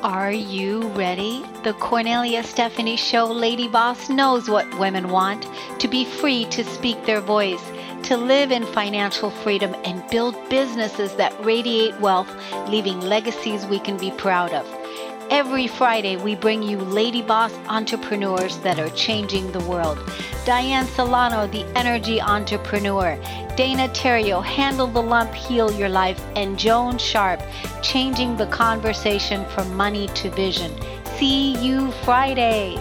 Are you ready? The Cornelia Stephanie Show Lady Boss knows what women want: to be free to speak their voice, to live in financial freedom, and build businesses that radiate wealth, leaving legacies we can be proud of. Every Friday, we bring you Lady Boss entrepreneurs that are changing the world. Diane Solano, the energy entrepreneur. Dana Terrio, handle the lump, heal your life. And Joan Sharp, changing the conversation from money to vision. See you Fridays.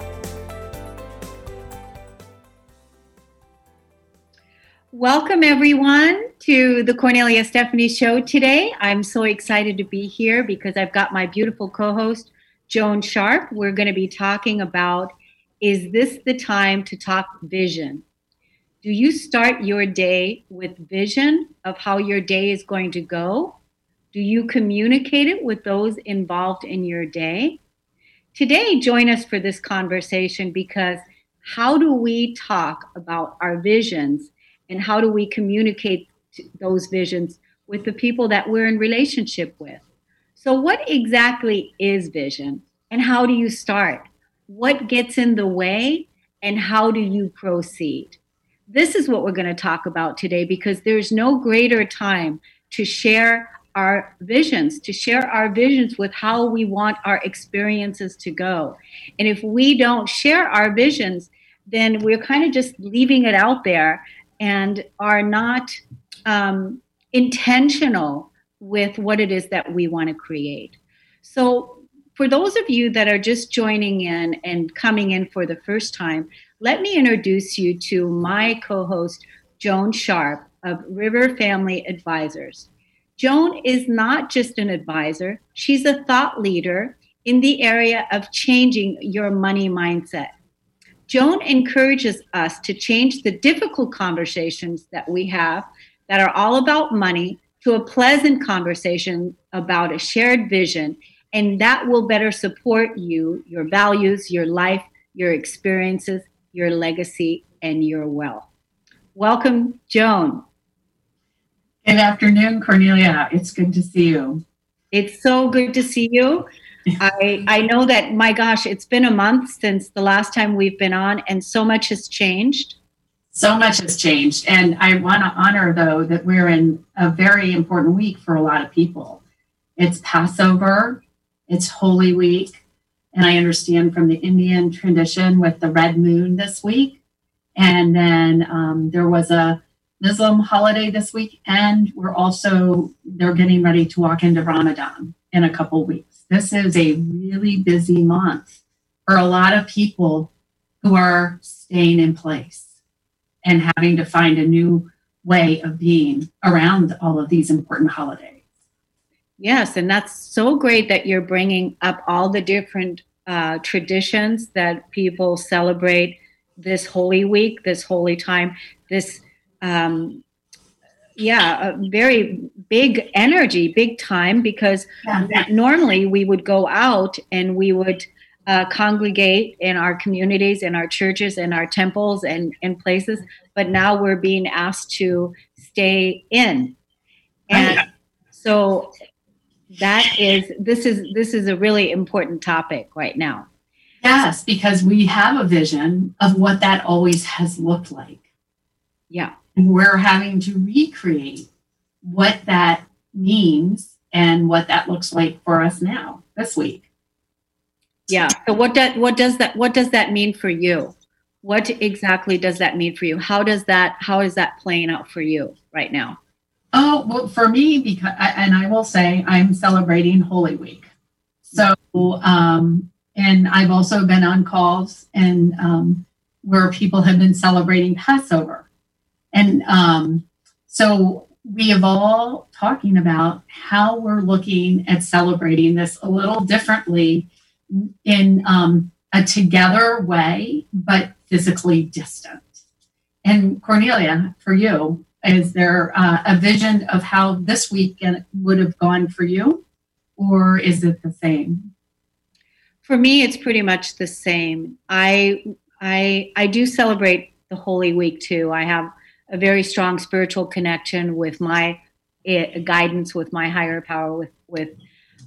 Welcome, everyone, to the Cornelia Stephanie Show today. I'm so excited to be here because I've got my beautiful co-host, Joan Sharp. We're going to be talking about, is this the time to talk vision? Do you start your day with vision of how your day is going to go? Do you communicate it with those involved in your day? Today, join us for this conversation because how do we talk about our visions? And how do we communicate those visions with the people that we're in relationship with? So what exactly is vision? And how do you start? What gets in the way? And how do you proceed? This is what we're going to talk about today because there's no greater time to share our visions, with how we want our experiences to go. And if we don't share our visions, then we're kind of just leaving it out there and are not intentional with what it is that we want to create. So for those of you that are just joining in and coming in for the first time, let me introduce you to my co-host, Joan Sharp of River Family Advisors. Joan is not just an advisor, she's a thought leader in the area of changing your money mindset. Joan encourages us to change the difficult conversations that we have that are all about money to a pleasant conversation about a shared vision, and that will better support you, your values, your life, your experiences, your legacy, and your wealth. Welcome, Joan. Good afternoon, Cornelia. It's good to see you. It's so good to see you. I know that, my gosh, it's been a month since the last time we've been on, and so much has changed. So much has changed. And I want to honor, though, that we're in a very important week for a lot of people. It's Passover, it's Holy Week, and I understand from the Indian tradition with the red moon this week. And then there was a Muslim holiday this week, and they're getting ready to walk into Ramadan in a couple weeks. This is a really busy month for a lot of people who are staying in place and having to find a new way of being around all of these important holidays. Yes, and that's so great that you're bringing up all the different traditions that people celebrate this Holy Week, this holy time, this a very big energy, big time, because normally we would go out and we would congregate in our communities, in our churches, in our temples and places, but now we're being asked to stay in. And so this is a really important topic right now. Yes, because we have a vision of what that always has looked like. Yeah. We're having to recreate what that means and what that looks like for us now this week. Yeah. So what does that mean for you? What exactly does that mean for you? How is that playing out for you right now? Oh, well, for me, because I will say I'm celebrating Holy Week. So and I've also been on calls and where people have been celebrating Passover. And so we have all talking about how we're looking at celebrating this a little differently in a together way, but physically distant. And Cornelia, for you, is there a vision of how this weekend would have gone for you, or is it the same? For me, it's pretty much the same. I do celebrate the Holy Week too. I have a very strong spiritual connection with my guidance, with my higher power, with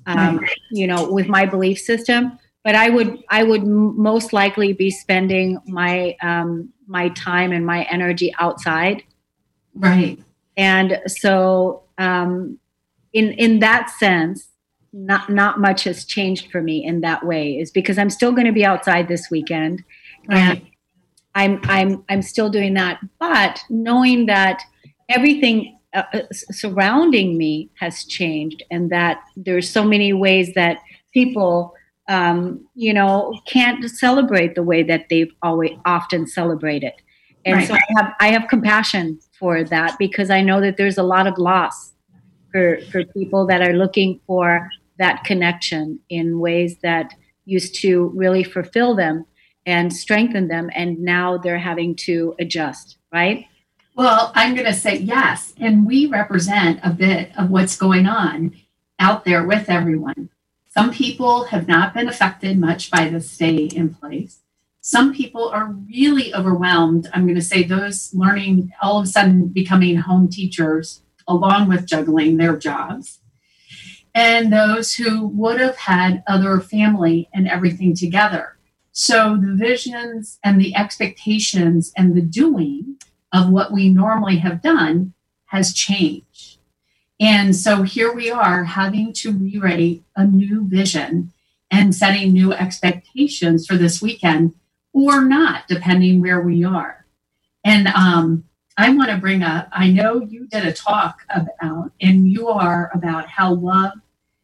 with my belief system. But I would most likely be spending my time and my energy outside. Right. And so, in that sense, not much has changed for me in that way. Is because I'm still going to be outside this weekend, Right. and I'm still doing that. But knowing that everything surrounding me has changed, and that there's so many ways that people, can't celebrate the way that they've always often celebrated. And Right. so I have compassion for that, because I know that there's a lot of loss for people that are looking for that connection in ways that used to really fulfill them and strengthen them, and now they're having to adjust, right? Well, I'm going to say yes. And we represent a bit of what's going on out there with everyone. Some people have not been affected much by the stay in place. Some people are really overwhelmed. I'm going to say those learning, all of a sudden becoming home teachers along with juggling their jobs. And those who would have had other family and everything together. So the visions and the expectations and the doing of what we normally have done has changed. And so here we are having to rewrite a new vision and setting new expectations for this weekend, or not, depending where we are. And I want to bring up, I know you did a talk about, and you are about how love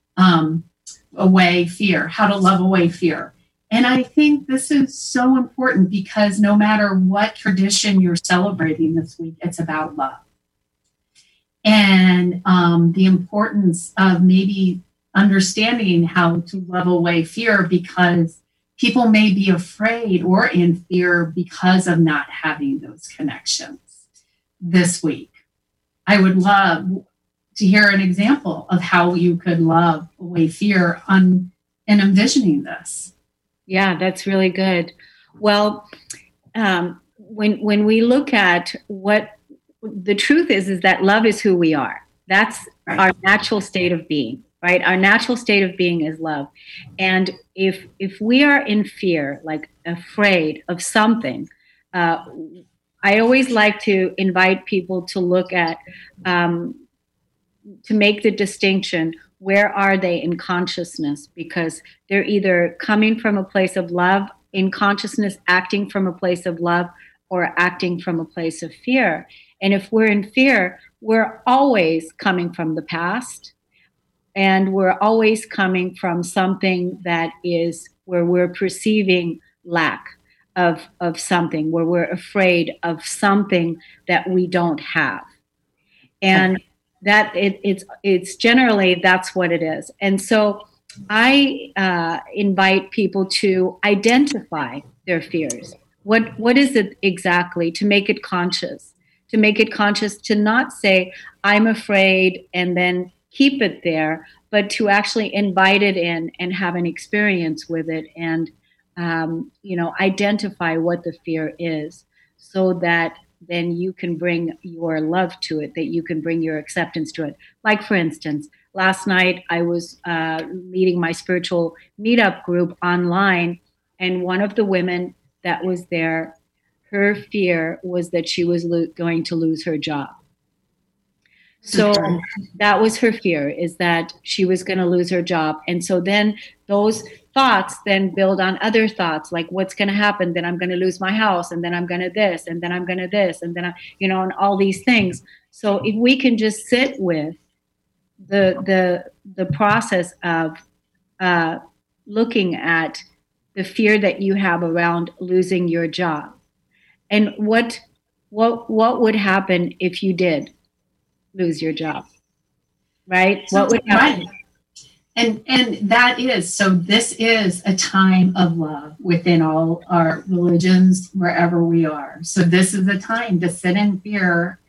away fear, how to love away fear. And I think this is so important, because no matter what tradition you're celebrating this week, it's about love. And the importance of maybe understanding how to love away fear, because people may be afraid or in fear because of not having those connections this week. I would love to hear an example of how you could love away fear and envisioning this. Yeah, that's really good. Well, when we look at what the truth is that love is who we are. That's Right. our natural state of being, right? Our natural state of being is love. And if we are in fear, like afraid of something, I always like to invite people to look at, to make the distinction, where are they in consciousness? Because they're either coming from a place of love in consciousness, acting from a place of love, or acting from a place of fear. And if we're in fear, we're always coming from the past, and we're always coming from something that is where we're perceiving lack of something, where we're afraid of something that we don't have. And that it's generally, that's what it is. And so I invite people to identify their fears. What is it exactly, to make it conscious, to not say I'm afraid and then keep it there, but to actually invite it in and have an experience with it, and identify what the fear is, so that then you can bring your love to it, that you can bring your acceptance to it. Like, for instance, last night I was leading my spiritual meetup group online, and one of the women that was there, her fear was that she was going to lose her job. So that was her fear, is that she was going to lose her job. And so then those thoughts then build on other thoughts, like what's going to happen? Then I'm going to lose my house, and then I'm going to this, and then I'm going to this, and then and all these things. So if we can just sit with the process of looking at the fear that you have around losing your job, and what would happen if you did lose your job, right? What would happen? Right. And that is, so this is a time of love within all our religions, wherever we are. So this is a time to sit in fear,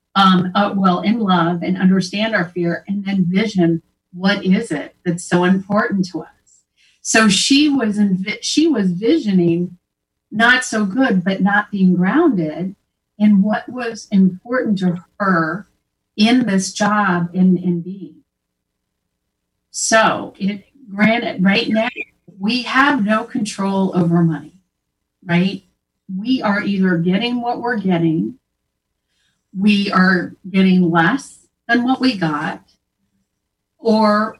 in love, and understand our fear, and then vision, what is it that's so important to us? So she was visioning not so good, but not being grounded in what was important to her in this job, in being. So, granted, right now, we have no control over money, right? We are either getting what we're getting, we are getting less than what we got, or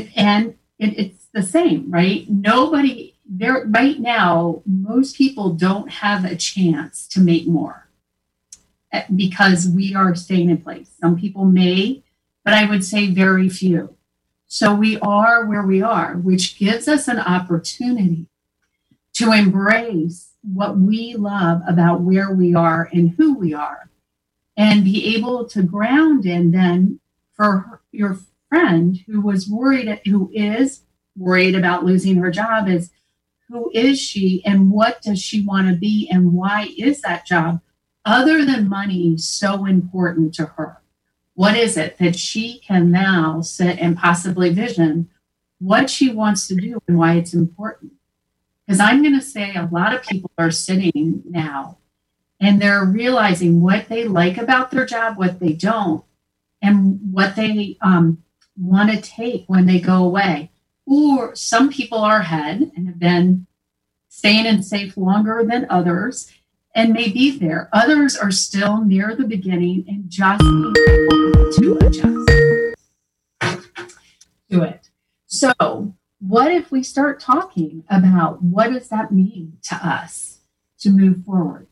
it's the same, right? Nobody there right now, most people don't have a chance to make more because we are staying in place. Some people may, but I would say very few. So we are where we are, which gives us an opportunity to embrace what we love about where we are and who we are, and be able to ground in then for your friend who is worried about losing her job is, who is she and what does she want to be and why is that job other than money so important to her? What is it that she can now sit and possibly vision what she wants to do and why it's important? Because I'm going to say a lot of people are sitting now and they're realizing what they like about their job, what they don't, and what they want to take when they go away. Or some people are ahead and have been staying in safe longer than others and may be there. Others are still near the beginning and just need to adjust to it. So what if we start talking about what does that mean to us to move forward?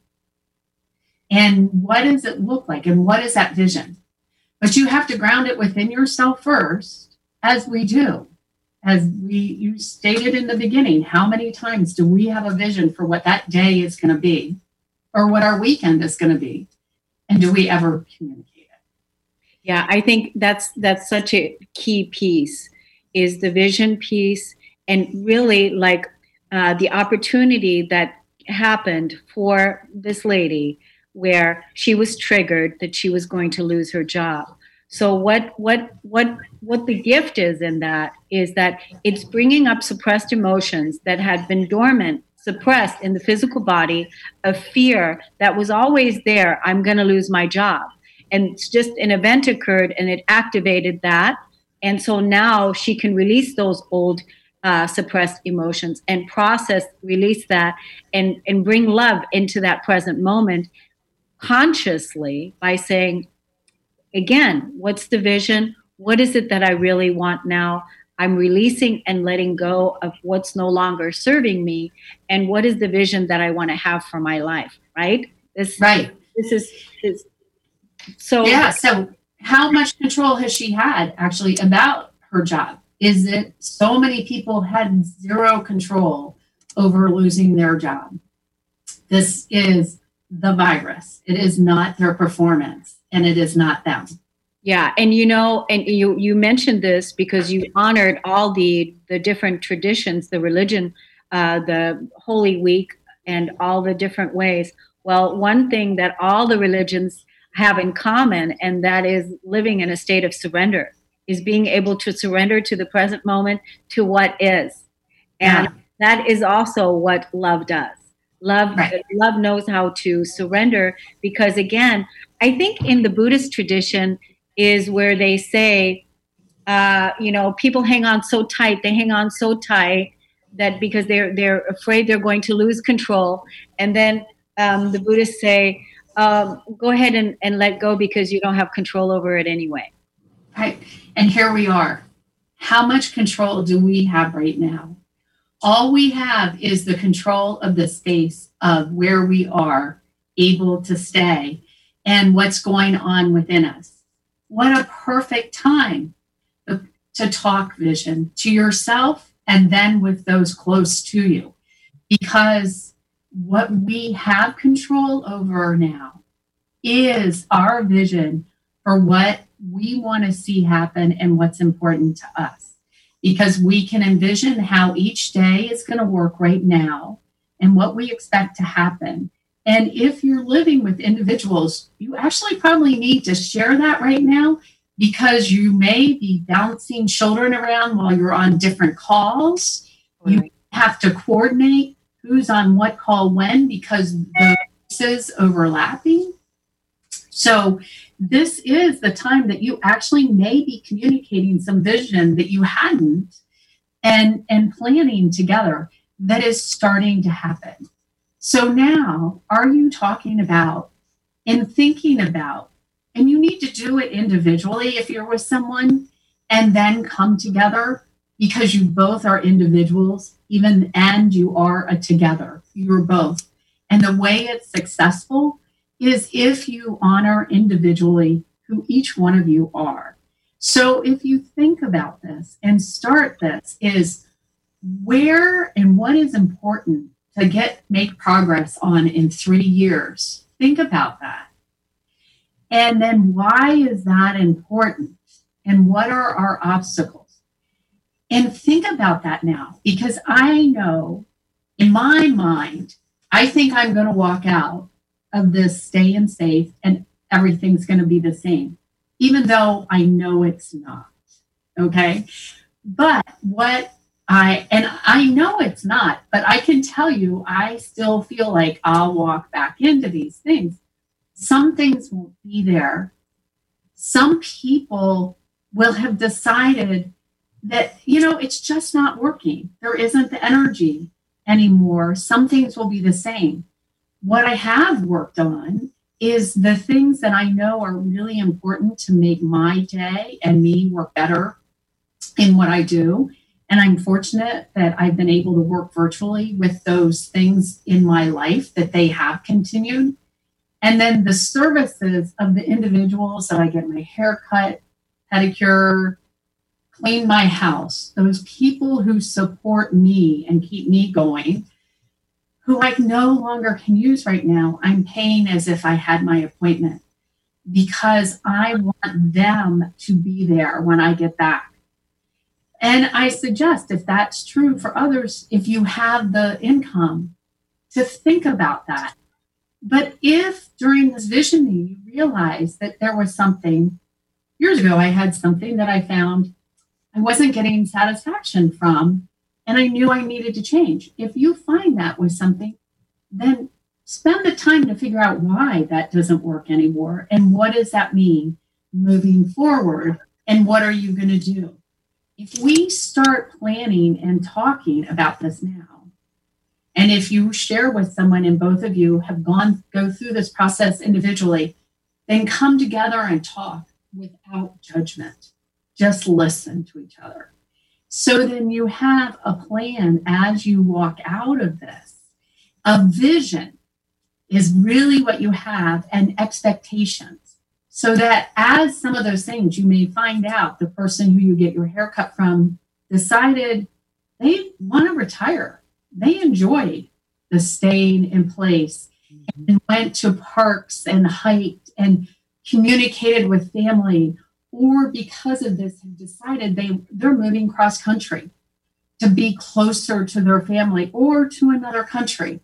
And what does it look like? And what is that vision? But you have to ground it within yourself first, as we do. As you stated in the beginning, how many times do we have a vision for what that day is going to be or what our weekend is going to be? And do we ever communicate it? Yeah, I think that's such a key piece, is the vision piece, and really like the opportunity that happened for this lady where she was triggered that she was going to lose her job. So what the gift is in that is that it's bringing up suppressed emotions that had been dormant, suppressed in the physical body, of fear that was always there. I'm going to lose my job. And it's just an event occurred and it activated that. And so now she can release those old suppressed emotions and release that and bring love into that present moment consciously by saying, again, what's the vision? What is it that I really want now? I'm releasing and letting go of what's no longer serving me. And what is the vision that I want to have for my life, right? This is so. Yeah. So how much control has she had actually about her job? Is it so many people had zero control over losing their job? This is the virus. It is not their performance, and it is not them. Yeah, and you mentioned this because you honored all the different traditions, the religion, the Holy Week, and all the different ways. Well, one thing that all the religions have in common, and that is living in a state of surrender, is being able to surrender to the present moment, to what is. And that is also what love does. Love knows how to surrender because, again, I think in the Buddhist tradition is where they say, people hang on so tight. They hang on so tight that because they're afraid they're going to lose control. And then the Buddhists say, go ahead and let go because you don't have control over it anyway. Right. And here we are. How much control do we have right now? All we have is the control of the space of where we are able to stay and what's going on within us. What a perfect time to talk vision to yourself and then with those close to you. Because what we have control over now is our vision for what we want to see happen and what's important to us. Because we can envision how each day is going to work right now and what we expect to happen. And if you're living with individuals, you actually probably need to share that right now because you may be bouncing children around while you're on different calls. Right. You have to coordinate who's on what call when because the voices overlapping. So this is the time that you actually may be communicating some vision that you hadn't, and planning together that is starting to happen. So now, are you talking about and thinking about, and you need to do it individually if you're with someone, and then come together, because you both are individuals, even, and you are a together. You're both. And the way it's successful is if you honor individually who each one of you are. So if you think about this and start this, is where and what is important to make progress on in 3 years. Think about that. And then why is that important? And what are our obstacles? And think about that now, because I know in my mind, I think I'm going to walk out of this staying safe and everything's going to be the same, even though I know it's not. Okay. But I know it's not, but I can tell you, I still feel like I'll walk back into these things. Some things won't be there. Some people will have decided that, it's just not working. There isn't the energy anymore. Some things will be the same. What I have worked on is the things that I know are really important to make my day and me work better in what I do. And I'm fortunate that I've been able to work virtually with those things in my life, that they have continued. And then the services of the individuals that I get my hair cut, pedicure, clean my house, those people who support me and keep me going, who I no longer can use right now, I'm paying as if I had my appointment, because I want them to be there when I get back. And I suggest, if that's true for others, if you have the income, to think about that. But if during this visioning you realize that there was something, years ago I had something that I found I wasn't getting satisfaction from, and I knew I needed to change. If you find that with something, then spend the time to figure out why that doesn't work anymore, and what does that mean moving forward, and what are you going to do? If we start planning and talking about this now, and if you share with someone and both of you have go through this process individually, then come together and talk without judgment. Just listen to each other. So then you have a plan as you walk out of this. A vision is really what you have, and expectations. So that as some of those things, you may find out the person who you get your haircut from decided they want to retire. They enjoyed the staying in place and went to parks and hiked and communicated with family, or because of this have decided they're moving cross country to be closer to their family or to another country.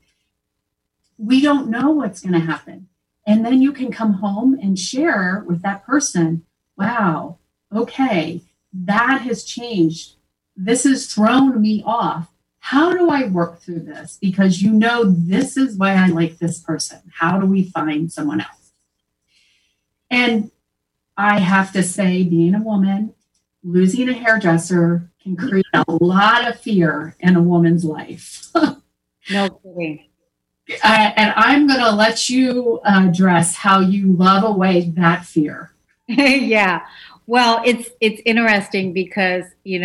We don't know what's going to happen. And then you can come home and share with that person, wow, okay, that has changed. This has thrown me off. How do I work through this? Because this is why I like this person. How do we find someone else? And I have to say, being a woman, losing a hairdresser can create a lot of fear in a woman's life. No kidding. And I'm going to let you address how you love away that fear. Yeah. Well, it's interesting because,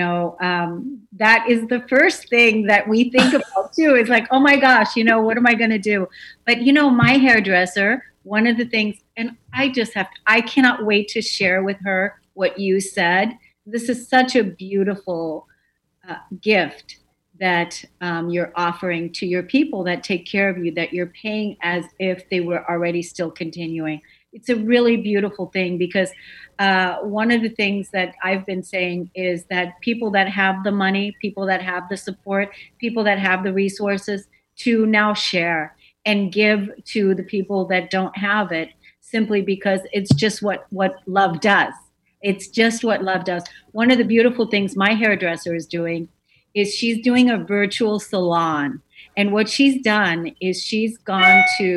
that is the first thing that we think about too. It's like, oh my gosh, what am I going to do? But, my hairdresser, one of the things, and I cannot wait to share with her what you said. This is such a beautiful gift that you're offering to your people that take care of you, that you're paying as if they were already still continuing. It's a really beautiful thing, because one of the things that I've been saying is that people that have the money, people that have the support, people that have the resources to now share and give to the people that don't have it, simply because it's just what love does. It's just what love does. One of the beautiful things my hairdresser is doing is she's doing a virtual salon. And what she's done is she's gone to,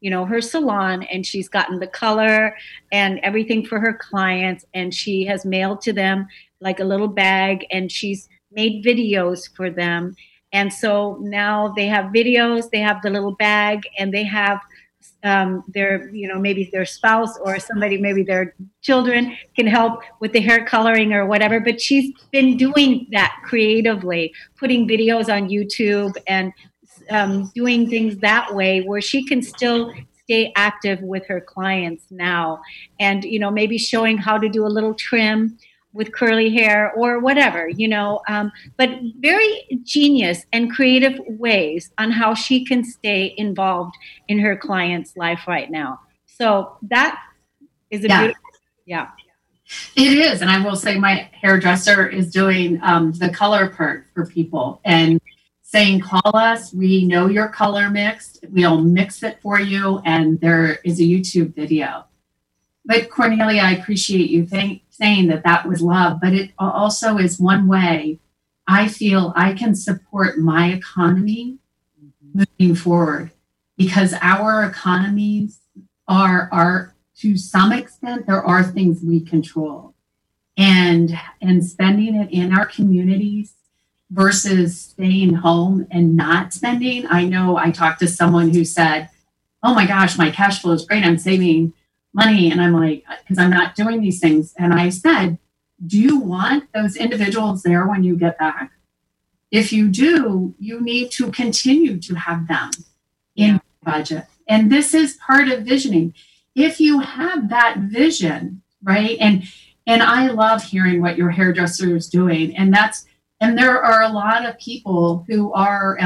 her salon, and she's gotten the color and everything for her clients, and she has mailed to them like a little bag, and she's made videos for them. And so now they have videos, they have the little bag, and they have their, maybe their spouse or somebody, maybe their children can help with the hair coloring or whatever. But she's been doing that creatively, putting videos on YouTube and doing things that way where she can still stay active with her clients now. And, maybe showing how to do a little trim with curly hair or whatever, but very genius and creative ways on how she can stay involved in her client's life right now. So that is a beautiful, yeah. It is. And I will say my hairdresser is doing the color part for people and saying, call us. We know your color mixed. We'll mix it for you. And there is a YouTube video. But Cornelia, I appreciate you saying that was love, but it also is one way I feel I can support my economy moving forward, because our economies are to some extent, there are things we control, and spending it in our communities versus staying home and not spending. I know I talked to someone who said, oh my gosh, my cash flow is great. I'm saving money. And I'm like, because I'm not doing these things. And I said, do you want those individuals there when you get back? If you do, you need to continue to have them in the budget. And this is part of visioning. If you have that vision, right? And I love hearing what your hairdresser is doing. And there are a lot of people who are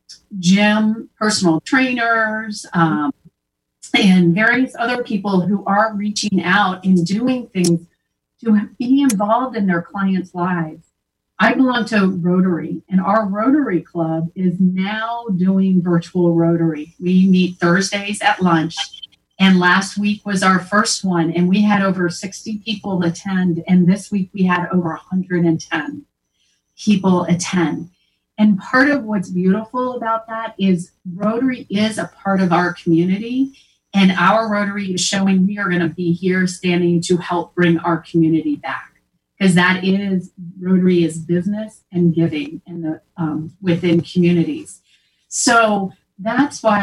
gym personal trainers, and various other people who are reaching out and doing things to be involved in their clients' lives. I belong to Rotary, and our Rotary Club is now doing virtual Rotary. We meet Thursdays at lunch, and last week was our first one, and we had over 60 people attend, and this week we had over 110 people attend. And part of what's beautiful about that is Rotary is a part of our community. And our Rotary is showing we are going to be here standing to help bring our community back, because that is Rotary is business and giving in the within communities. So that's why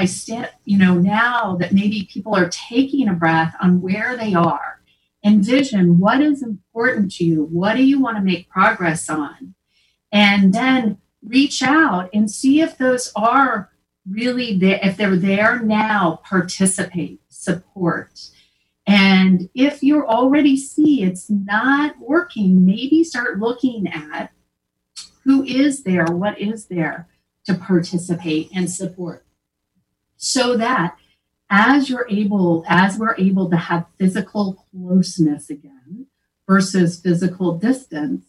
now that maybe people are taking a breath on where they are, envision what is important to you, what do you want to make progress on, and then reach out and see if those are really there. If they're there now, participate, support. And if you already see it's not working, maybe start looking at who is there, what is there to participate and support, so that as we're able to have physical closeness again versus physical distance,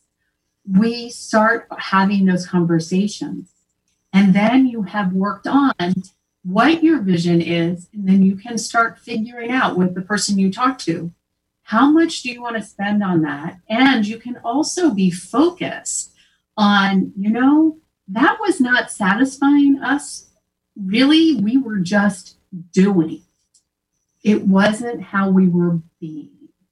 we start having those conversations. And then you have worked on what your vision is, and then you can start figuring out with the person you talk to, how much do you want to spend on that? And you can also be focused on, that was not satisfying us. Really, we were just doing. It wasn't how we were being.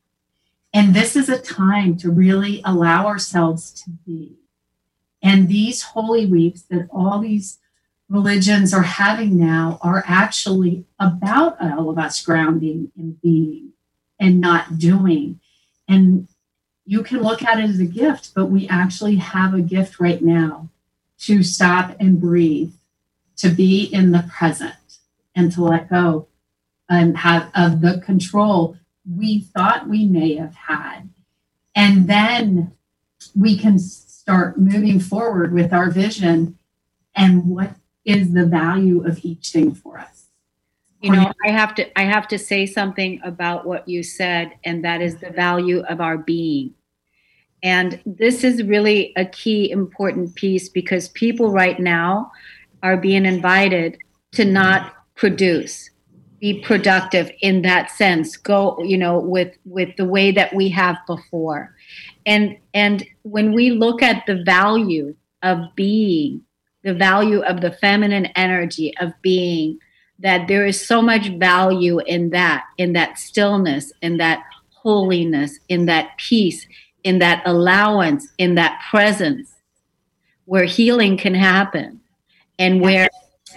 And this is a time to really allow ourselves to be. And these holy weeks that all these religions are having now are actually about all of us grounding and being and not doing. And you can look at it as a gift, but we actually have a gift right now to stop and breathe, to be in the present, and to let go and have of the control we thought we may have had. And then we can start moving forward with our vision and what is the value of each thing for us. I have to say something about what you said, and that is the value of our being. And this is really a key important piece, because people right now are being invited to not produce, be productive in that sense, go, with the way that we have before. And when we look at the value of being, the value of the feminine energy of being, that there is so much value in that stillness, in that holiness, in that peace, in that allowance, in that presence, where healing can happen, and where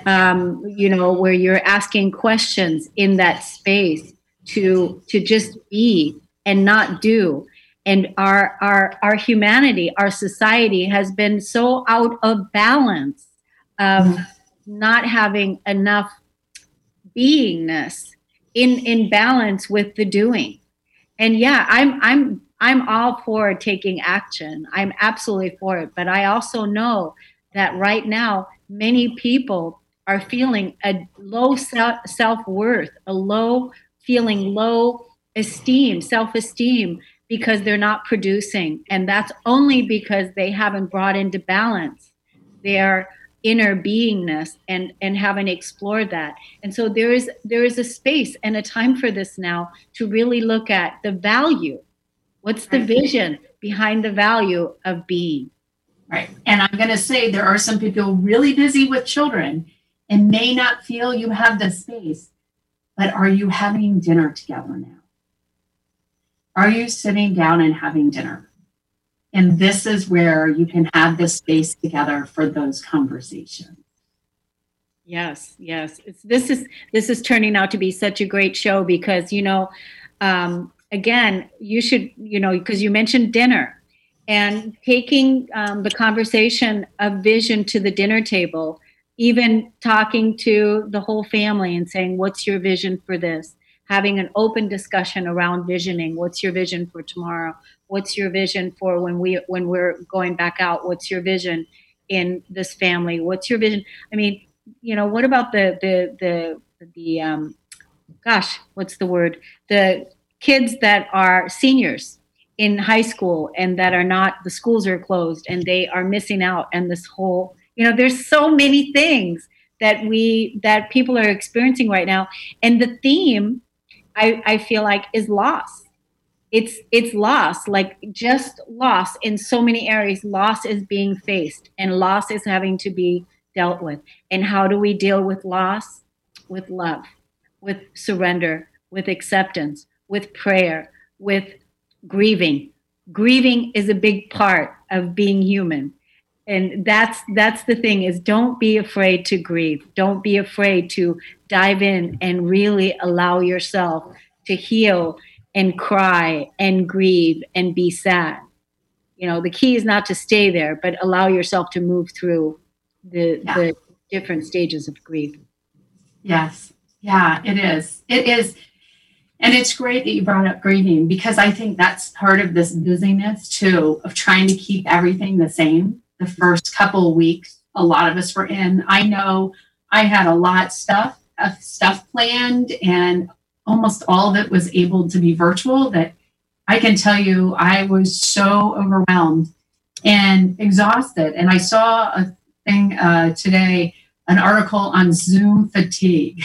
where you're asking questions in that space to just be and not do. And our humanity, our society has been so out of balance of not having enough beingness in balance with the doing. And yeah, I'm all for taking action. I'm absolutely for it. But I also know that right now, many people are feeling a low self-worth, feeling low esteem, self-esteem, because they're not producing. And that's only because they haven't brought into balance their inner beingness and haven't explored that. And so there is a space and a time for this now to really look at the value. What's the vision behind the value of being? Right. And I'm going to say there are some people really busy with children and may not feel you have the space, but are you having dinner together now? Are you sitting down and having dinner? And this is where you can have this space together for those conversations. Yes. This is turning out to be such a great show because, again, you should, because you mentioned dinner and taking the conversation of vision to the dinner table, even talking to the whole family and saying, what's your vision for this? Having an open discussion around visioning. What's your vision for tomorrow? What's your vision for when we're going back out? What's your vision in this family? What's your vision? I mean, what about the what's the word? The kids that are seniors in high school and that are not, the schools are closed and they are missing out. And this whole, there's so many things that people are experiencing right now. And the theme, I feel like, is loss. It's loss, like just loss in so many areas. Loss is being faced and loss is having to be dealt with. And how do we deal with loss? With love, with surrender, with acceptance, with prayer, with grieving. Grieving is a big part of being human. And that's the thing, is don't be afraid to grieve. Don't be afraid to dive in and really allow yourself to heal and cry and grieve and be sad. The key is not to stay there, but allow yourself to move through the different stages of grief. Yes. Yeah, it is. It is. And it's great that you brought up grieving, because I think that's part of this busyness too, of trying to keep everything the same. The first couple of weeks, a lot of us were in. I know I had a lot of stuff planned, and almost all of it was able to be virtual. That I can tell you, I was so overwhelmed and exhausted. And I saw a thing today, an article on Zoom fatigue.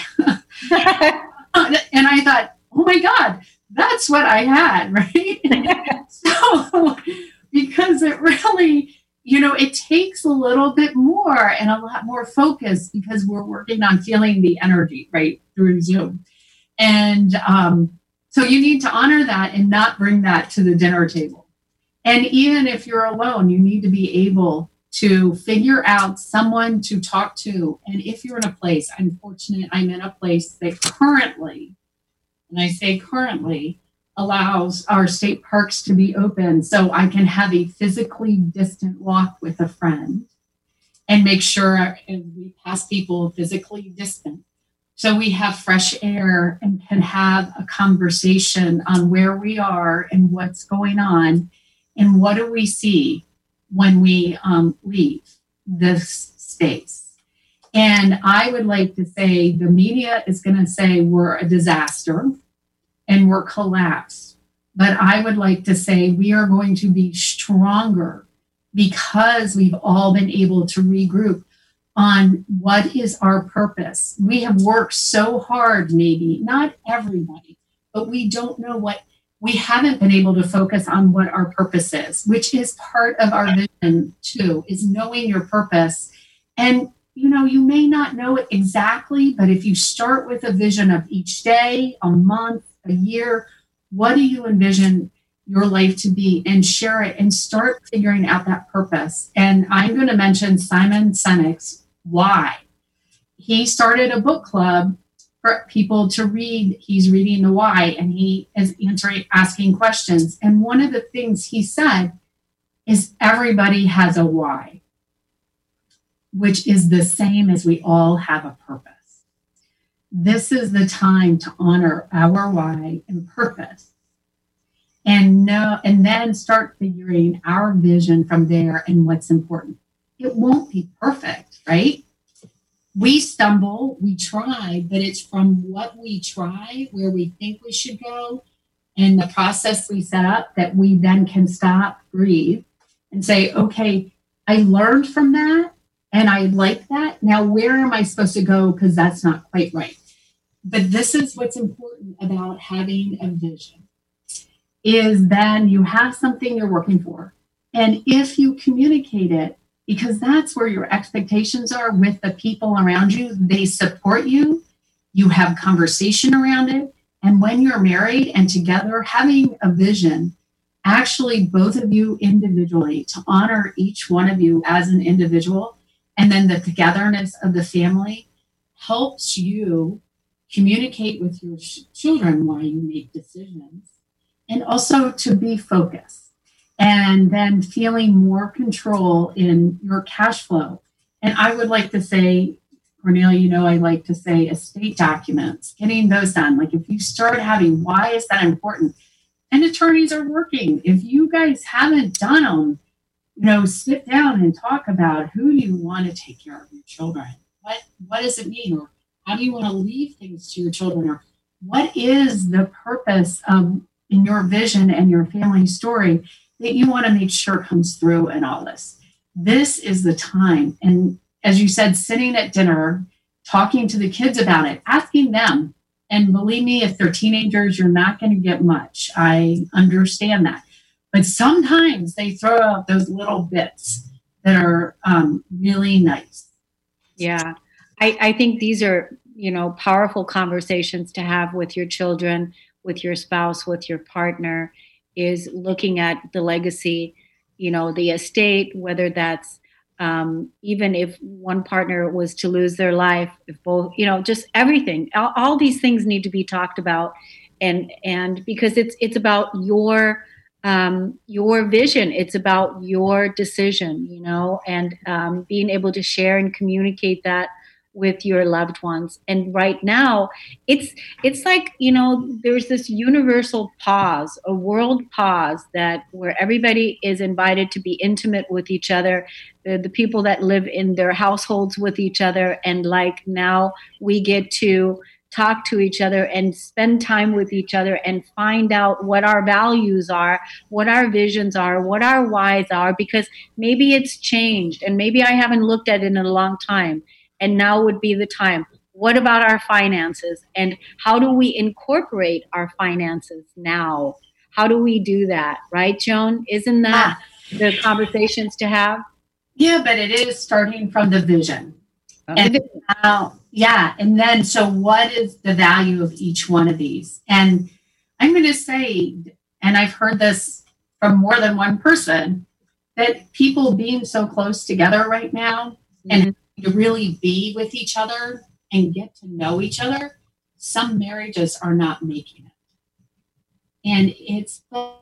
And I thought, oh my God, that's what I had, right? So, because it really, it takes a little bit more and a lot more focus, because we're working on feeling the energy, right, through Zoom. And so you need to honor that and not bring that to the dinner table. And even if you're alone, you need to be able to figure out someone to talk to. And if you're in a place, I'm fortunate, I'm in a place that currently, and I say currently, allows our state parks to be open, so I can have a physically distant walk with a friend and make sure we pass people physically distant, so we have fresh air and can have a conversation on where we are and what's going on and what do we see when we leave this space. And I would like to say the media is going to say we're a disaster and we're collapsed. But I would like to say we are going to be stronger because we've all been able to regroup on what is our purpose. We have worked so hard, maybe, not everybody, but we don't know we haven't been able to focus on what our purpose is, which is part of our vision too, is knowing your purpose. And you may not know it exactly, but if you start with a vision of each day, a month, a year, what do you envision your life to be, and share it and start figuring out that purpose. And I'm going to mention Simon Sinek's Why. He started a book club for people to read. He's reading the Why, and he is asking questions. And one of the things he said is everybody has a why, which is the same as we all have a purpose. This is the time to honor our why and purpose, and then start figuring our vision from there and what's important. It won't be perfect, right? We stumble, we try, but it's from what we try, where we think we should go, and the process we set up that we then can stop, breathe, and say, okay, I learned from that, and I like that. Now, where am I supposed to go? Because that's not quite right. But this is what's important about having a vision, is then you have something you're working for. And if you communicate it, because that's where your expectations are with the people around you, they support you, you have conversation around it. And when you're married and together, having a vision, actually both of you individually, to honor each one of you as an individual, and then the togetherness of the family helps you communicate with your children while you make decisions, and also to be focused, and then feeling more control in your cash flow. And I would like to say, Cornelia, I like to say estate documents, getting those done. Like if you start having, why is that important? And attorneys are working. If you guys haven't done them, sit down and talk about who do you want to take care of your children? What does it mean? Or how do you want to leave things to your children? Or what is the purpose of in your vision and your family story that you want to make sure comes through in all this? This is the time. And as you said, sitting at dinner, talking to the kids about it, asking them. And believe me, if they're teenagers, you're not going to get much. I understand that. But sometimes they throw out those little bits that are really nice. Yeah. I think these are, powerful conversations to have with your children, with your spouse, with your partner, is looking at the legacy, the estate, whether that's even if one partner was to lose their life, if both, just everything, all these things need to be talked about. And because it's about your vision, it's about your decision, and being able to share and communicate that with your loved ones. And right now it's like, there's this universal pause, a world pause, that where everybody is invited to be intimate with each other, the people that live in their households with each other. And like now we get to talk to each other and spend time with each other and find out what our values are, what our visions are, what our whys are, because maybe it's changed and maybe I haven't looked at it in a long time. And now would be the time. What about our finances? And how do we incorporate our finances now? How do we do that? Right, Joan? Isn't that the conversations to have? Yeah, but it is starting from the vision. Okay. And then, so what is the value of each one of these? And I'm going to say, and I've heard this from more than one person, that people being so close together right now, and to really be with each other and get to know each other, some marriages are not making it. And it's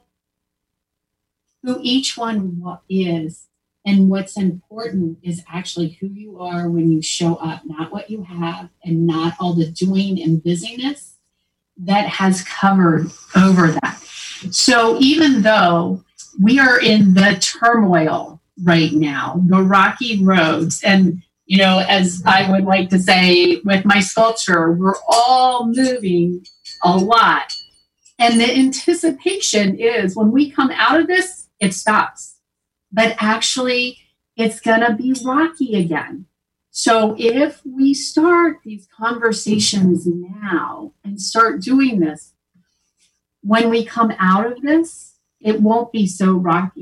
who each one is, and what's important is actually who you are when you show up, not what you have, and not all the doing and busyness that has covered over that. So even though we are in the turmoil right now, the rocky roads, and as I would like to say with my sculpture, we're all moving a lot. And the anticipation is when we come out of this, it stops. But actually, it's going to be rocky again. So if we start these conversations now and start doing this, when we come out of this, it won't be so rocky.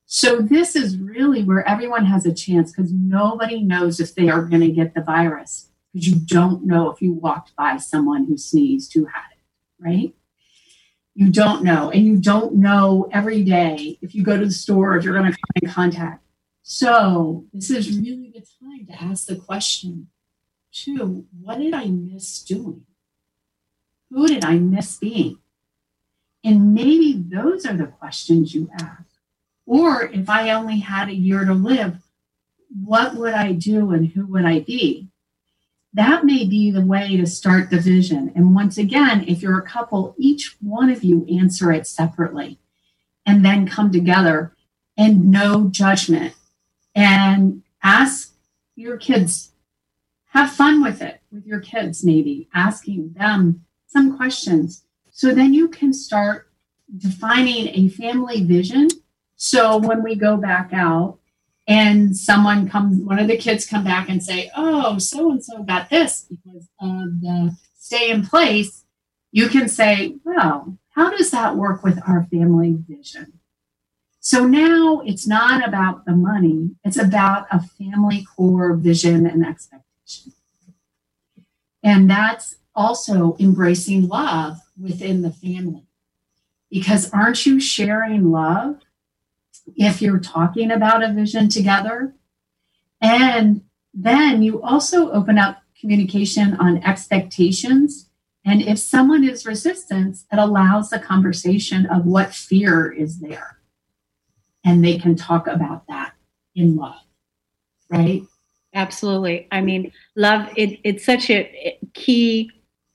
So this is really where everyone has a chance, because nobody knows if they are going to get the virus, because you don't know if you walked by someone who sneezed who had it, right? You don't know. And you don't know every day if you go to the store, if you're going to come in contact. So this is really the time to ask the question, two, what did I miss doing? Who did I miss being? And maybe those are the questions you ask. Or if I only had a year to live, what would I do and who would I be? That may be the way to start the vision. And once again, if you're a couple, each one of you answer it separately and then come together, and no judgment, and ask your kids, have fun with it, with your kids, maybe asking them some questions. So then you can start defining a family vision. So when we go back out and someone comes, one of the kids come back and say, oh, so-and-so got this because of the stay in place, you can say, well, how does that work with our family vision? So now it's not about the money, it's about a family core vision and expectation. And that's also embracing love within the family. Because aren't you sharing love if you're talking about a vision together? And then you also open up communication on expectations. And if someone is resistant, it allows the conversation of what fear is there. And they can talk about that in love, right? Absolutely. I mean, love, it's such a key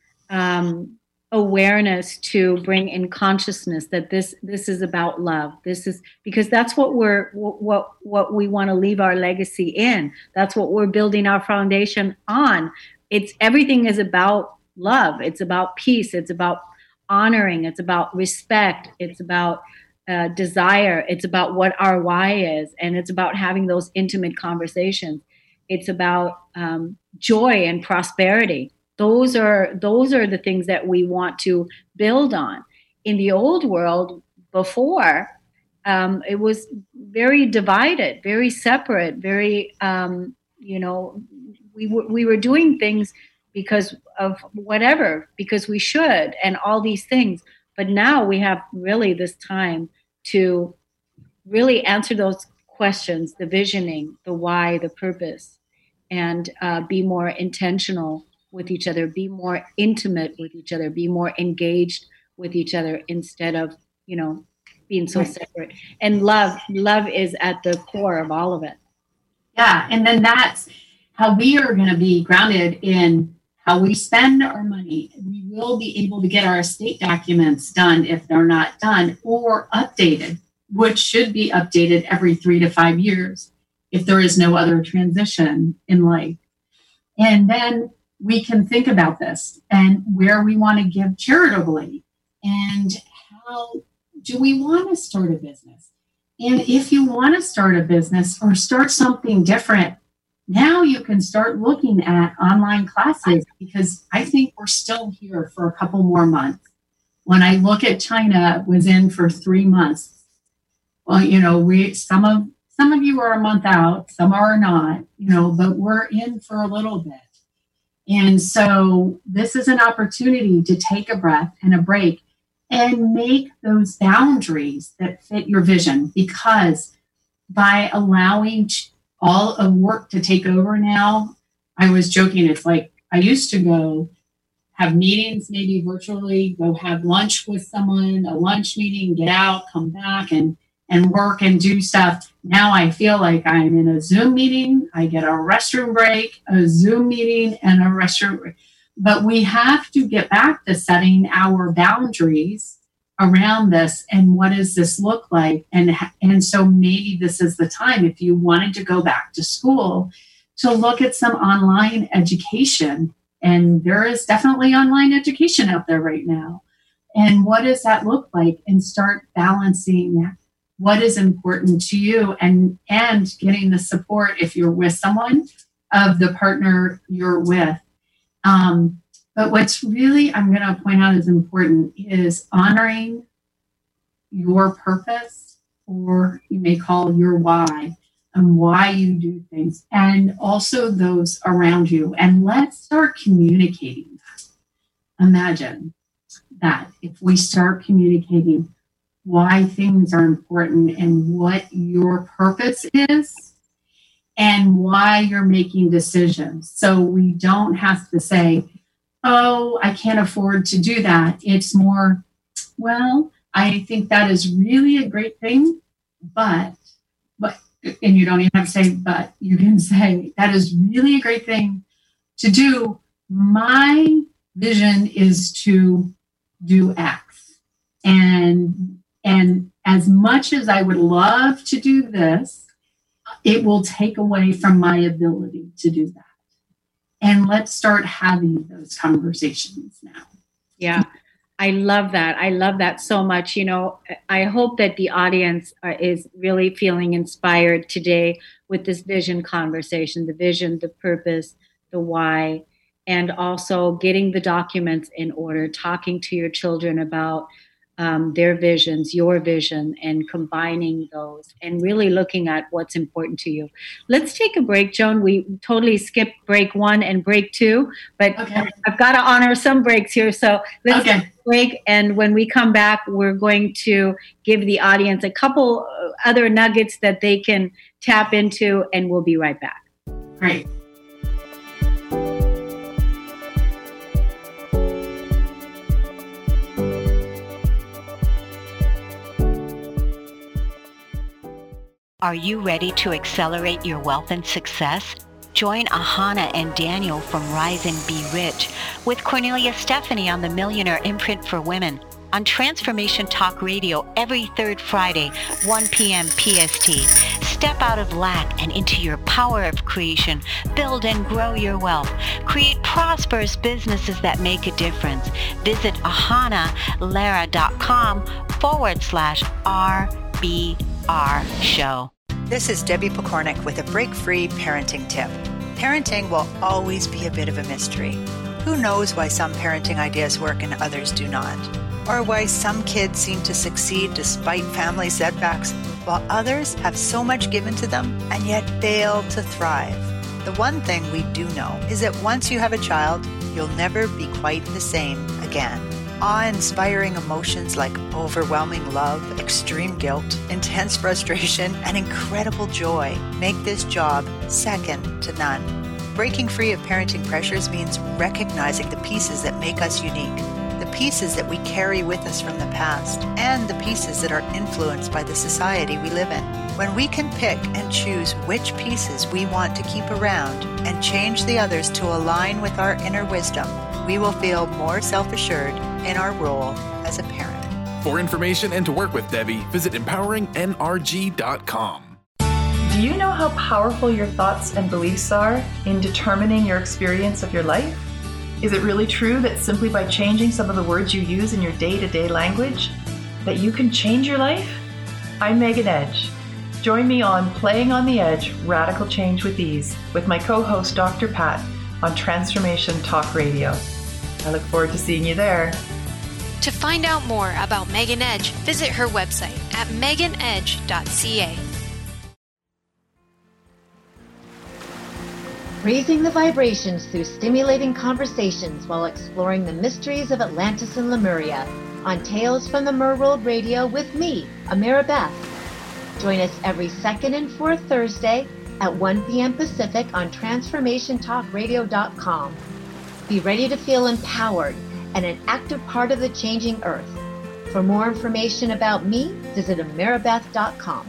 awareness to bring in consciousness that this is about love. This is because that's what what we want to leave our legacy in. That's what we're building our foundation on. It's everything is about love. It's about peace. It's about honoring. It's about respect. It's about desire. It's about what our why is, and it's about having those intimate conversations. It's about joy and prosperity. Those are the things that we want to build on. In the old world, before, it was very divided, very separate, very we were doing things because of whatever, because we should, and all these things. But now we have really this time to really answer those questions, the visioning, the why, the purpose, and be more intentional with each other, be more intimate with each other, be more engaged with each other instead of, being so separate. And love is at the core of all of it. Yeah. And then that's how we are going to be grounded in how we spend our money. We will be able to get our estate documents done if they're not done, or updated, which should be updated every 3 to 5 years if there is no other transition in life. And then we can think about this and where we want to give charitably, and how do we want to start a business? And if you want to start a business or start something different, now you can start looking at online classes, because I think we're still here for a couple more months. When I look at China, it was in for 3 months. Well, some of you are a month out, some are not, but we're in for a little bit. And so this is an opportunity to take a breath and a break and make those boundaries that fit your vision, because by allowing all of work to take over now, I was joking, it's like I used to go have meetings, maybe virtually, go have lunch with someone, a lunch meeting, get out, come back and work and do stuff. Now I feel like I'm in a Zoom meeting, I get a restroom break, a Zoom meeting, and a restroom break. But we have to get back to setting our boundaries around this, and what does this look like? And so maybe this is the time, if you wanted to go back to school, to look at some online education. And there is definitely online education out there right now. And what does that look like? And start balancing what is important to you, and getting the support, if you're with someone, of the partner you're with. But what's really, I'm going to point out is important, is honoring your purpose or you may call your why, and why you do things, and also those around you. And let's start communicating that. Imagine that if we start communicating why things are important and what your purpose is and why you're making decisions. So we don't have to say, oh, I can't afford to do that. It's more, well, I think that is really a great thing, but, and you don't even have to say, but you can say, that is really a great thing to do. My vision is to do X. And as much as I would love to do this, it will take away from my ability to do that. And let's start having those conversations now. Yeah, I love that. I love that so much. I hope that the audience is really feeling inspired today with this vision conversation, the vision, the purpose, the why, and also getting the documents in order, talking to your children about their visions, your vision, and combining those and really looking at what's important to you. Let's take a break, Joan. We totally skipped break 1 and break 2, but okay. I've got to honor some breaks here. So let's take a break. And when we come back, we're going to give the audience a couple other nuggets that they can tap into, and we'll be right back. Great. Are you ready to accelerate your wealth and success? Join Ahana and Daniel from Rise and Be Rich with Cornelia Stephanie on the Millionaire Imprint for Women on Transformation Talk Radio every third Friday, 1 p.m. PST. Step out of lack and into your power of creation. Build and grow your wealth. Create prosperous businesses that make a difference. Visit ahanalara.com/RBR show. This is Debbie Pokornik with a break-free parenting tip. Parenting will always be a bit of a mystery. Who knows why some parenting ideas work and others do not? Or why some kids seem to succeed despite family setbacks, while others have so much given to them and yet fail to thrive. The one thing we do know is that once you have a child, you'll never be quite the same again. Awe-inspiring emotions like overwhelming love, extreme guilt, intense frustration, and incredible joy make this job second to none. Breaking free of parenting pressures means recognizing the pieces that make us unique, the pieces that we carry with us from the past, and the pieces that are influenced by the society we live in. When we can pick and choose which pieces we want to keep around and change the others to align with our inner wisdom, we will feel more self-assured in our role as a parent. For information and to work with Debbie, visit empoweringnrg.com. Do you know how powerful your thoughts and beliefs are in determining your experience of your life? Is it really true that simply by changing some of the words you use in your day-to-day language, that you can change your life? I'm Megan Edge. Join me on Playing on the Edge, Radical Change with Ease, with my co-host Dr. Pat on Transformation Talk Radio. I look forward to seeing you there. To find out more about Megan Edge, visit her website at meganedge.ca. Raising the vibrations through stimulating conversations while exploring the mysteries of Atlantis and Lemuria on Tales from the Merworld Radio with me, Amira Beth. Join us every second and fourth Thursday at 1 p.m. Pacific on TransformationTalkRadio.com. Be ready to feel empowered and an active part of the changing earth. For more information about me, visit amirabeth.com.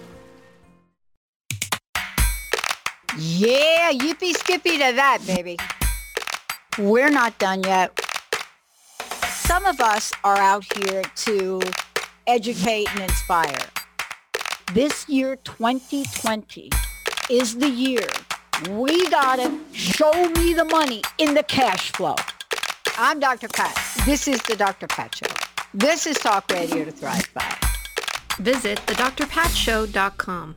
Yeah, yippee skippy to that, baby. We're not done yet. Some of us are out here to educate and inspire. This year, 2020, is the year we gotta show me the money in the cash flow. I'm Dr. Pat. This is the Dr. Pat Show. This is Talk Radio to Thrive By. Visit thedrpatshow.com.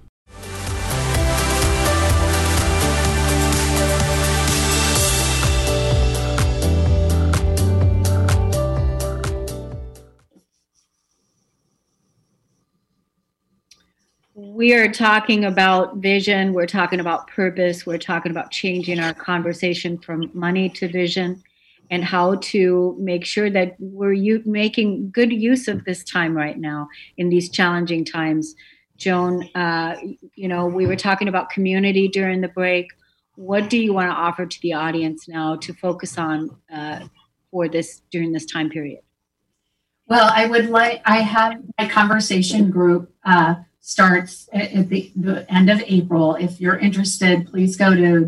we are talking about vision. We're talking about purpose. We're talking about changing our conversation from money to vision, and how to make sure that we're making good use of this time right now in these challenging times. Joan, we were talking about community during the break. What do you want to offer to the audience now to focus on during this time period? Well, I have my conversation group starts at the end of April. If you're interested, please go to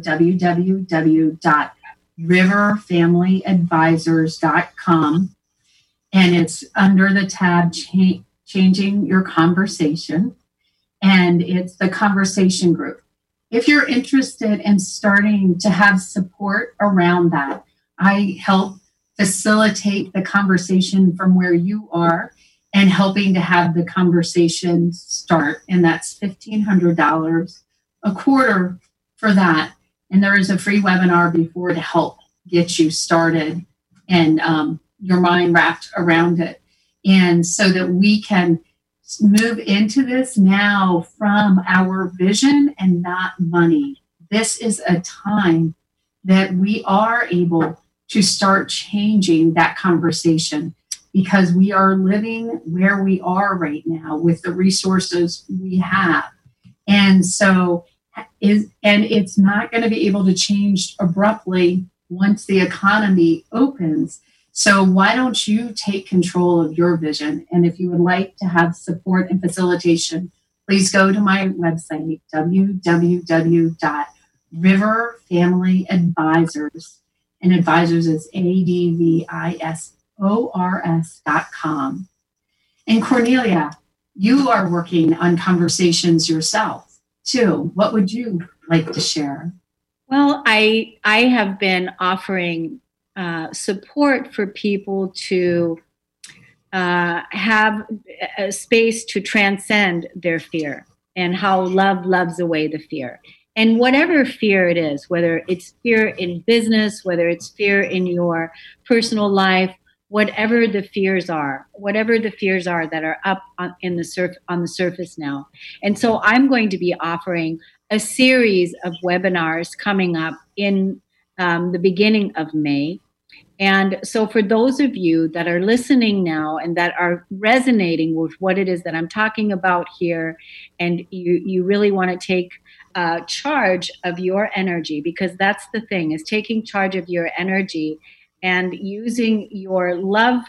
www.riverfamilyadvisors.com, and it's under the tab Changing Your Conversation, and it's the conversation group. If you're interested in starting to have support around that, I help facilitate the conversation from where you are and helping to have the conversation start. And that's $1,500 a quarter for that. And there is a free webinar before to help get you started and your mind wrapped around it. And so that we can move into this now from our vision and not money. This is a time that we are able to start changing that conversation, because we are living where we are right now with the resources we have. And so it's not going to be able to change abruptly once the economy opens. So why don't you take control of your vision? And if you would like to have support and facilitation, please go to my website, www.riverfamilyadvisors, and advisors is ADVISORS.com. And Cornelia, you are working on conversations yourself too. What would you like to share? Well, I have been offering support for people to have a space to transcend their fear, and how love loves away the fear. And whatever fear it is, whether it's fear in business, whether it's fear in your personal life, whatever the fears are that are up on the surface now. And so I'm going to be offering a series of webinars coming up in the beginning of May. And so for those of you that are listening now and that are resonating with what it is that I'm talking about here, and you really want to take charge of your energy, because that's the thing, is taking charge of your energy and using your love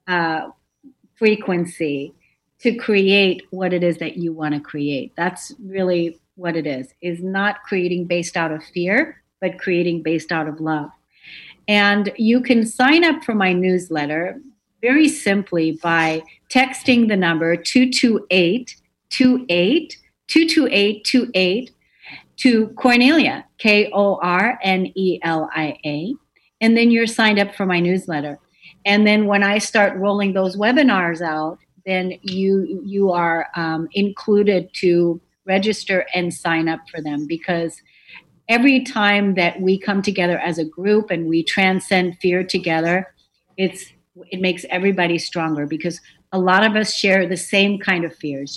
frequency to create what it is that you want to create. That's really what it is not creating based out of fear, but creating based out of love. And you can sign up for my newsletter very simply by texting the number 228-28-228-28 to Cornelia, Kornelia. And then you're signed up for my newsletter. And then when I start rolling those webinars out, then you are included to register and sign up for them, because every time that we come together as a group and we transcend fear together, it makes everybody stronger, because a lot of us share the same kind of fears.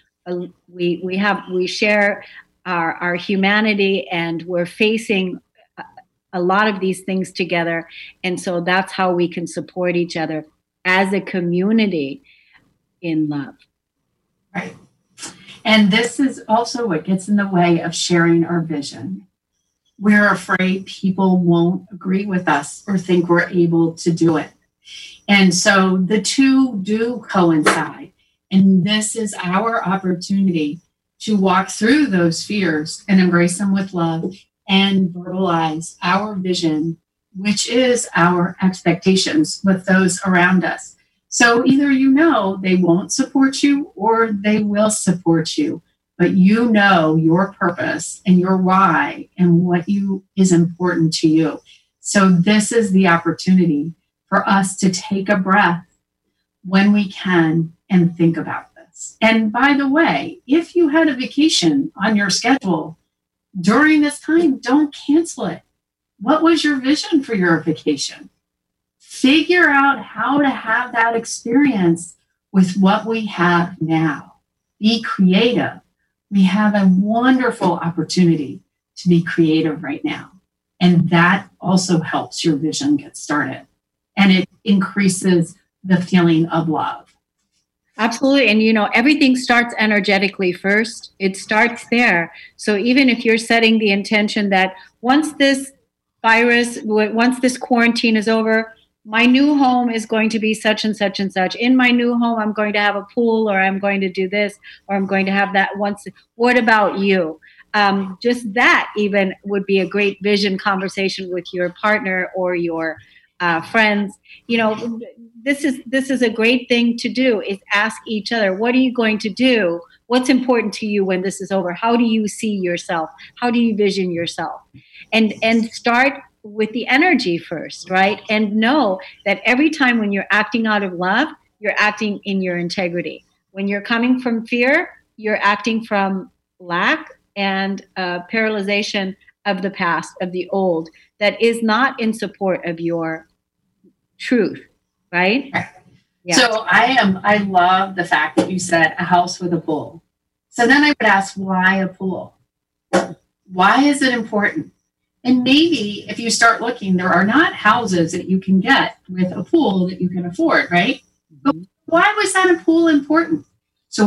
We share our humanity, and we're facing a lot of these things together. And so that's how we can support each other as a community in love. Right. And this is also what gets in the way of sharing our vision. We're afraid people won't agree with us or think we're able to do it. And so the two do coincide. And this is our opportunity to walk through those fears and embrace them with love and verbalize our vision, which is our expectations with those around us. So either they won't support you or they will support you, but your purpose and your why and what is important to you. So this is the opportunity for us to take a breath when we can and think about this. And by the way, if you had a vacation on your schedule during this time, don't cancel it. What was your vision for your vacation? Figure out how to have that experience with what we have now. Be creative. we have a wonderful opportunity to be creative right now. And that also helps your vision get started. And it increases the feeling of love. Absolutely. And, everything starts energetically first. It starts there. So even if you're setting the intention that once this quarantine is over, my new home is going to be such and such and such. In my new home, I'm going to have a pool, or I'm going to do this, or I'm going to have that once. What about you? Just that even would be a great vision conversation with your partner or your friends. This is a great thing to do, is ask each other, what are you going to do? What's important to you when this is over? How do you see yourself? How do you vision yourself? And start with the energy first, right? And know that every time when you're acting out of love, you're acting in your integrity. When you're coming from fear, you're acting from lack and paralyzation of the past, of the old, that is not in support of your truth, right? Yeah. So I love the fact that you said a house with a pool. So then I would ask, why a pool? Why is it important? And maybe if you start looking, there are not houses that you can get with a pool that you can afford, right? But why was that a pool important? So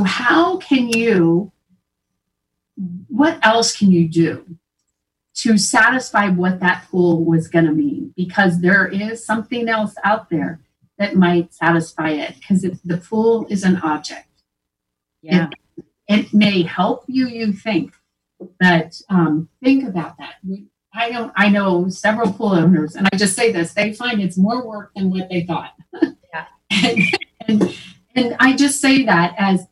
what else can you do to satisfy what that pool was going to mean? Because there is something else out there that might satisfy it, because the pool is an object. Yeah. It may help you think, but think about that. I know several pool owners, and I just say this, they find it's more work than what they thought. Yeah. and I just say that as,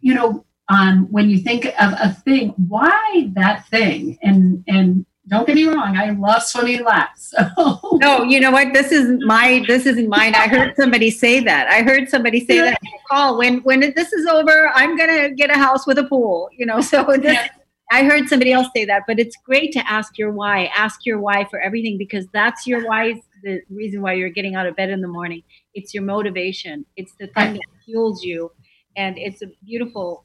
when you think of a thing, why that thing? And don't get me wrong, I love swimming laps. So. No, you know what? This isn't mine. I heard somebody say that. That in a call. When this is over, I'm gonna get a house with a pool. I heard somebody else say that. But it's great to ask your why. Ask your why for everything, because that's your why. The reason why you're getting out of bed in the morning. It's your motivation. It's the thing that fuels you. And it's a beautiful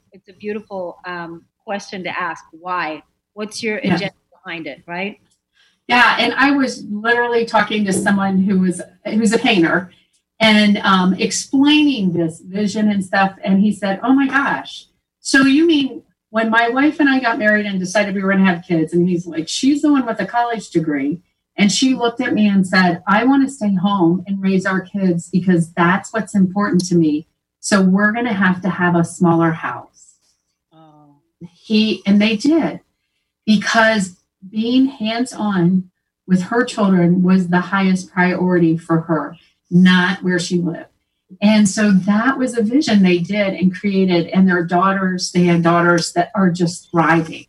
question to ask. Why? What's your agenda behind it, right? Yeah, and I was literally talking to someone who's a painter, and explaining this vision and stuff. And he said, "Oh my gosh, so you mean when my wife and I got married and decided we were going to have kids?" And he's like, "She's the one with a college degree." And she looked at me and said, "I want to stay home and raise our kids because that's what's important to me. So we're going to have a smaller house." Oh. And they did, because being hands-on with her children was the highest priority for her, not where she lived. And so that was a vision they did and created. And they had daughters that are just thriving.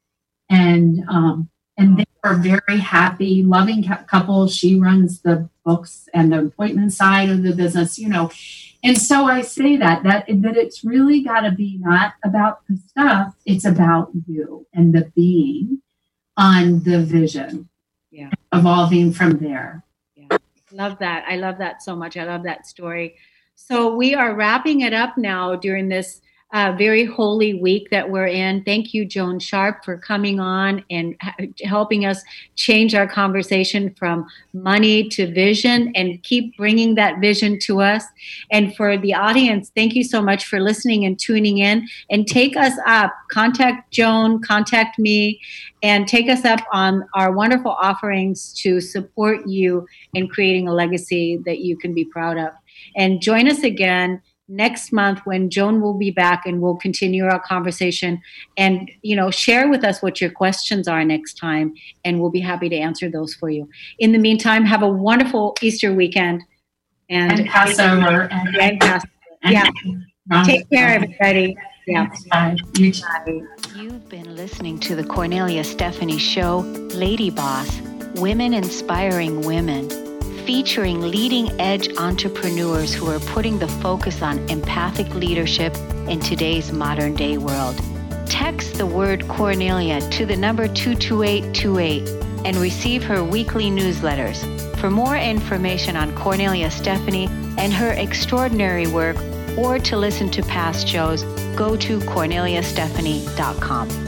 And they are very happy, loving couple. She runs the books and the appointment side of the business, And so I say that it's really got to be not about the stuff. It's about you and the being on the vision. Yeah. Evolving from there. Yeah. Love that. I love that so much. I love that story. So we are wrapping it up now during this very holy week that we're in. Thank you, Joan Sharp, for coming on and helping us change our conversation from money to vision, and keep bringing that vision to us. And for the audience, thank you so much for listening and tuning in. And take us up. Contact Joan, contact me, and take us up on our wonderful offerings to support you in creating a legacy that you can be proud of. And join us again next month when Joan will be back, and we'll continue our conversation, and share with us what your questions are next time, and we'll be happy to answer those for you. In the meantime, have a wonderful Easter weekend and Passover. Yeah. Take care, everybody. Yeah. Bye. You've been listening to the Cornelia Stephanie Show, Lady Boss, Women Inspiring Women, featuring leading-edge entrepreneurs who are putting the focus on empathic leadership in today's modern-day world. Text the word Cornelia to the number 22828 and receive her weekly newsletters. For more information on Cornelia Stephanie and her extraordinary work, or to listen to past shows, go to corneliastephanie.com.